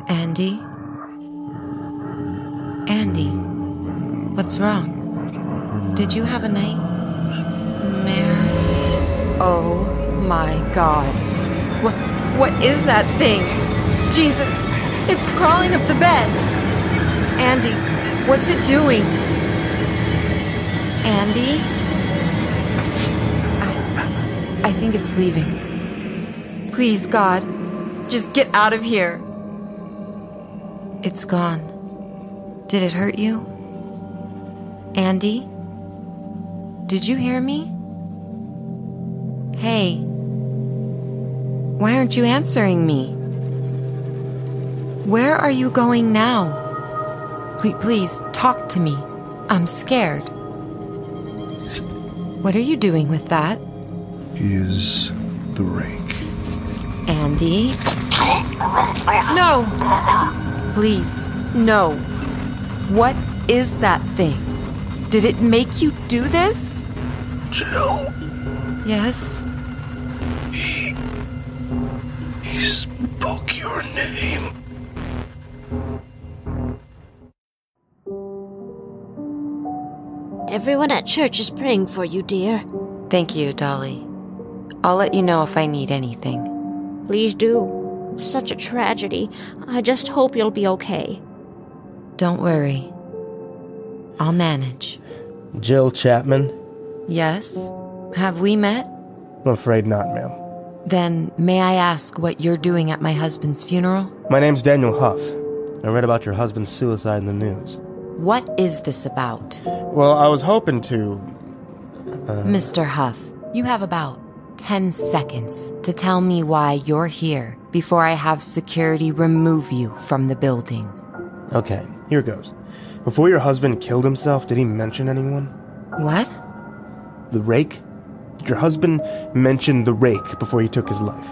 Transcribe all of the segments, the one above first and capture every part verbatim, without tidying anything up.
Andy? Andy, what's wrong? Did you have a nightmare? Oh my God. What, what is that thing? Jesus, it's crawling up the bed. Andy, what's it doing? Andy? I, I think it's leaving. Please, God, just get out of here. It's gone. Did it hurt you? Andy? Did you hear me? Hey. Why aren't you answering me? Where are you going now? Please, please, talk to me. I'm scared. What are you doing with that? He is the rake. Andy? No! Please, no. What is that thing? Did it make you do this? Jill. Yes? He... He spoke your name. Everyone at church is praying for you, dear. Thank you, Dolly. I'll let you know if I need anything. Please do. Such a tragedy. I just hope you'll be okay. Don't worry. I'll manage. Jill Chapman? Yes? Have we met? I'm afraid not, ma'am. Then may I ask what you're doing at my husband's funeral? My name's Daniel Huff. I read about your husband's suicide in the news. What is this about? Well, I was hoping to... Uh... Mister Huff, you have about ten seconds to tell me why you're here before I have security remove you from the building. Okay, here goes. Before your husband killed himself, did he mention anyone? What? The rake? Did your husband mention the rake before he took his life?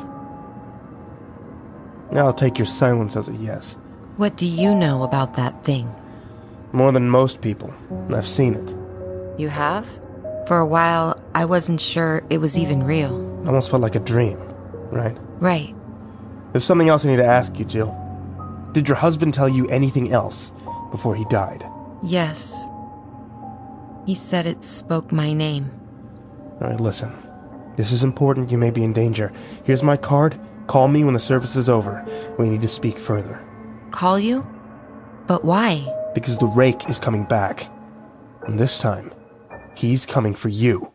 I'll take your silence as a yes. What do you know about that thing? More than most people. I've seen it. You have? For a while, I wasn't sure it was even real. Almost felt like a dream, right? Right. There's something else I need to ask you, Jill. Did your husband tell you anything else before he died? Yes. He said it spoke my name. All right, listen. This is important. You may be in danger. Here's my card. Call me when the service is over. We need to speak further. Call you? But why? Because the rake is coming back. And this time, he's coming for you.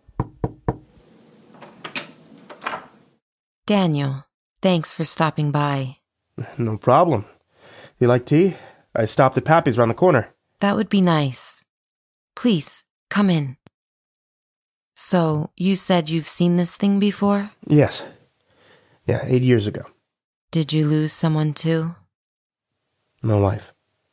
Daniel, thanks for stopping by. No problem. You like tea? I stopped at Pappy's around the corner. That would be nice. Please, come in. So, you said you've seen this thing before? Yes. Yeah, eight years ago. Did you lose someone too? My wife.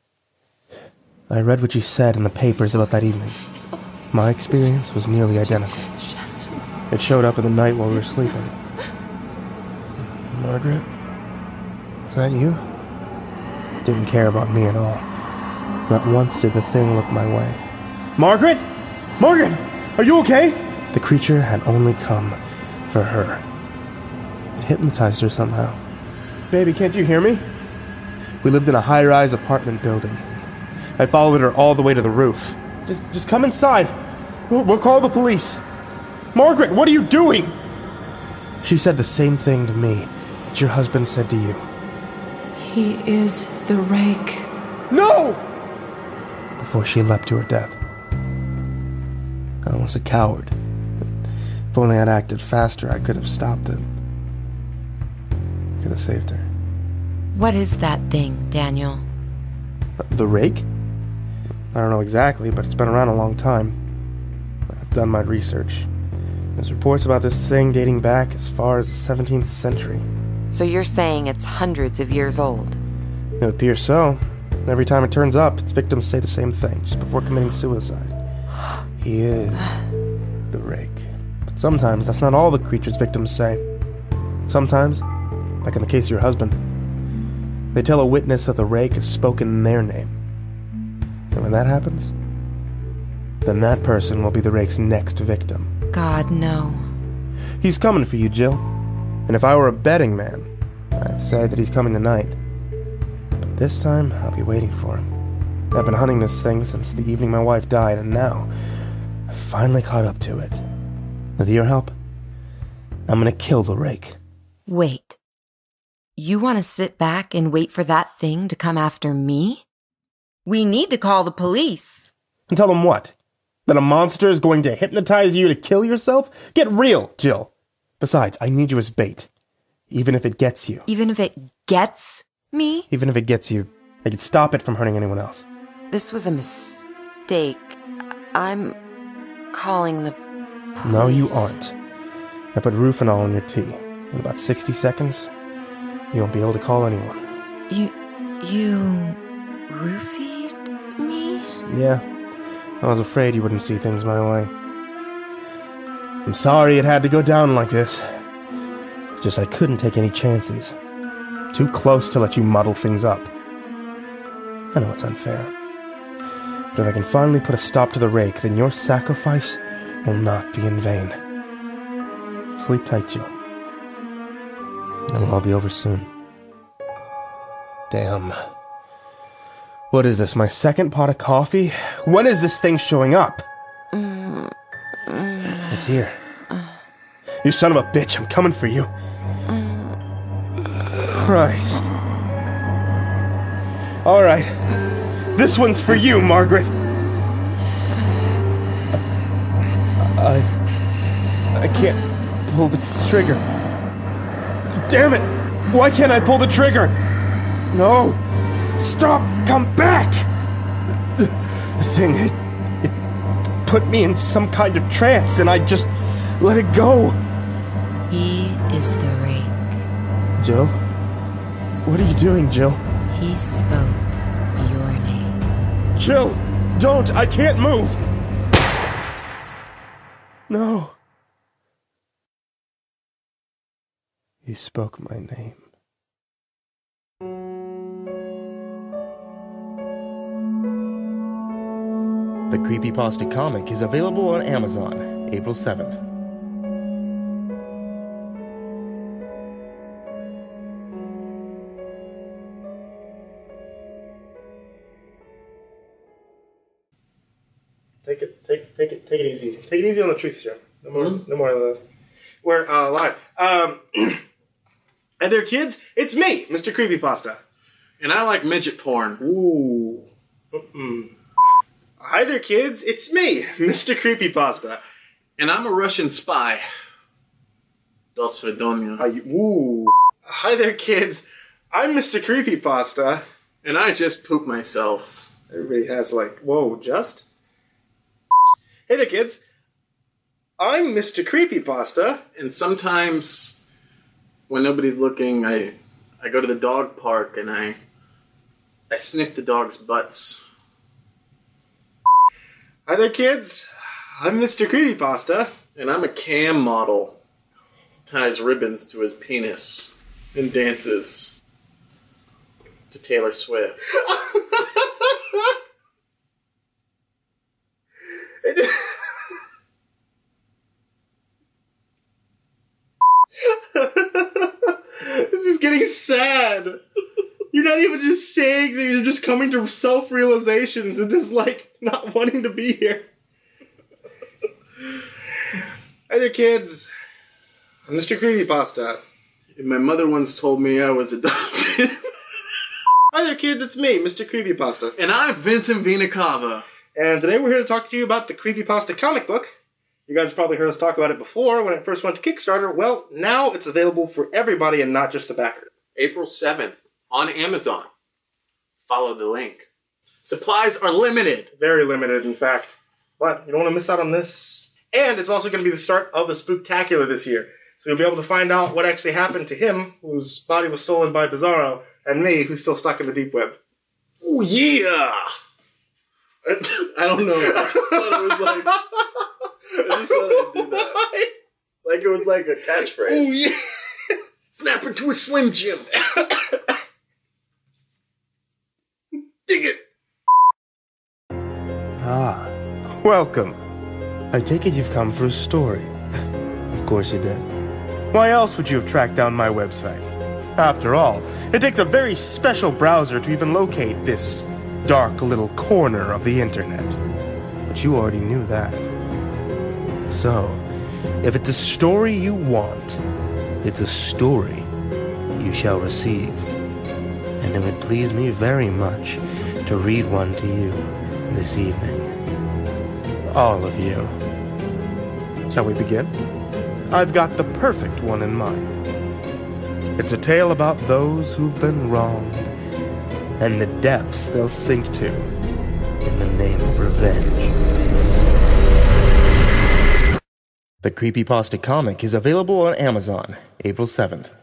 I read what you said in the papers about that evening. My experience was nearly identical. It showed up in the night while we were sleeping. Margaret? Is that you? Didn't care about me at all. Not once did the thing look my way. Margaret? Margaret! Are you okay? The creature had only come for her. It hypnotized her somehow. Baby, can't you hear me? We lived in a high-rise apartment building. I followed her all the way to the roof. Just just come inside. We'll, we'll call the police. Margaret, what are you doing? She said the same thing to me that your husband said to you. He is the rake. No! Before she leapt to her death. I was a coward. If only I'd acted faster, I could have stopped it. I could have saved her. What is that thing, Daniel? The rake? I don't know exactly, but it's been around a long time. I've done my research. There's reports about this thing dating back as far as the seventeenth century. So you're saying it's hundreds of years old? It appears so. Every time it turns up, its victims say the same thing, just before committing suicide. He is the rake. But sometimes that's not all the creature's victims say. Sometimes, like in the case of your husband, they tell a witness that the rake has spoken their name. And when that happens, then that person will be the rake's next victim. God, no. He's coming for you, Jill. And if I were a betting man, I'd say that he's coming tonight. this time, I'll be waiting for him. I've been hunting this thing since the evening my wife died, and now I've finally caught up to it. With your help, I'm gonna kill the rake. Wait. You want to sit back and wait for that thing to come after me? We need to call the police. And tell them what? That a monster is going to hypnotize you to kill yourself? Get real, Jill. Besides, I need you as bait. Even if it gets you. Even if it gets me? Even if it gets you, I could stop it from hurting anyone else. This was a mistake. I'm calling the police. No, you aren't. I put Rufinol in your tea. In about sixty seconds, you won't be able to call anyone. You... you... roofied me? Yeah. I was afraid you wouldn't see things my way. I'm sorry it had to go down like this. It's just I couldn't take any chances. Too close to let you muddle things up. I know it's unfair. But if I can finally put a stop to the rake, then your sacrifice will not be in vain. Sleep tight, Jill. It'll all be over soon. Damn. What is this, my second pot of coffee? When is this thing showing up? Mm, mm, It's here. Uh, you son of a bitch, I'm coming for you. Mm, Christ. Alright. This one's for you, Margaret. I... I can't pull the trigger. Damn it! Why can't I pull the trigger? No! Stop! Come back! The, the thing, it, it put me in some kind of trance, and I just let it go. He is the rake. Jill? What are you doing, Jill? He spoke your name. Jill! Don't! I can't move! No. He spoke my name. The Creepypasta comic is available on Amazon, April seventh. Take it, take, take it, take it easy. Take it easy on the truth serum. No more, mm-hmm. no more of the. We're uh, live. Um, Hi there, kids. It's me, Mister Creepypasta. And I like midget porn. Ooh. Mm-mm. Hi there, kids. It's me, Mister Creepypasta. And I'm a Russian spy. Do svidaniya. Uh, ooh. Hi there, kids. I'm Mister Creepypasta. And I just pooped myself. Everybody has like, whoa, just? Hey there, kids. I'm Mister Creepypasta. And sometimes, when nobody's looking, I I go to the dog park and I I sniff the dogs' butts. Hi there, kids. I'm Mister Creepypasta. And I'm a cam model. Ties ribbons to his penis and dances to Taylor Swift. This is getting sad. You're not even just saying that, you're just coming to self-realizations and just like not wanting to be here. Hi there, kids. I'm Mister Creepypasta. And my mother once told me I was adopted. Hi there, kids. It's me, Mister Creepypasta. And I'm Vincent Vinacava. And today we're here to talk to you about the Creepypasta comic book. You guys probably heard us talk about it before when it first went to Kickstarter. Well, now it's available for everybody and not just the backer. April seventh on Amazon. Follow the link. Supplies are limited. Very limited, in fact. But you don't want to miss out on this. And it's also going to be the start of the Spooktacular this year. So you'll be able to find out what actually happened to him, whose body was stolen by Bizarro, and me, who's still stuck in the deep web. Oh, yeah! I don't know. I just thought it was like... I just thought I'd do that. Like it was like a catchphrase. Oh, yeah! Snap into a Slim Jim. Dig it! Ah, welcome. I take it you've come for a story. Of course you did. Why else would you have tracked down my website? After all, it takes a very special browser to even locate this dark little corner of the internet. But you already knew that. So, if it's a story you want, it's a story you shall receive. And it would please me very much to read one to you this evening. All of you. Shall we begin? I've got the perfect one in mind. It's a tale about those who've been wronged and the depths they'll sink to in the name of revenge. The Creepypasta comic is available on Amazon April seventh.